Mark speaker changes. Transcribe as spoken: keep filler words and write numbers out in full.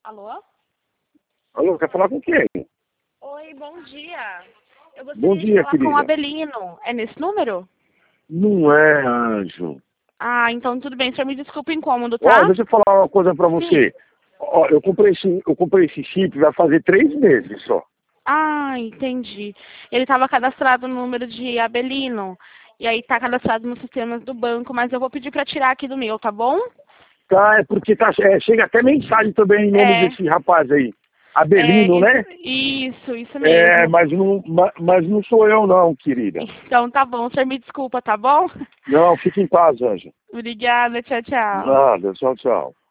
Speaker 1: Alô?
Speaker 2: Alô, quer falar com quem?
Speaker 1: Oi, bom dia. Eu gostaria
Speaker 2: Bom
Speaker 1: de
Speaker 2: dia,
Speaker 1: falar
Speaker 2: querida.
Speaker 1: com o Abelino. É nesse número?
Speaker 2: Não é, Anjo.
Speaker 1: Ah, então tudo bem. O senhor me desculpa o incômodo, tá?
Speaker 2: Ó, deixa eu falar uma coisa pra você.
Speaker 1: Sim.
Speaker 2: Ó, eu comprei esse, eu comprei esse chip, vai fazer três meses só.
Speaker 1: Ah, entendi. Ele estava cadastrado no número de Abelino. E aí tá cadastrado nos sistemas do banco, mas eu vou pedir para tirar aqui do meu, tá bom?
Speaker 2: Tá, é porque tá, é, chega até mensagem também em nome
Speaker 1: É.
Speaker 2: desse rapaz aí.
Speaker 1: É,
Speaker 2: Abelino, né?
Speaker 1: isso, isso
Speaker 2: É,
Speaker 1: mesmo.
Speaker 2: mas não, ma- mas não sou eu não, querida.
Speaker 1: Então tá bom, o senhor me desculpa, tá bom?
Speaker 2: Não, fique em paz, Anjo.
Speaker 1: Obrigada, tchau, tchau.
Speaker 2: Nada, tchau, tchau.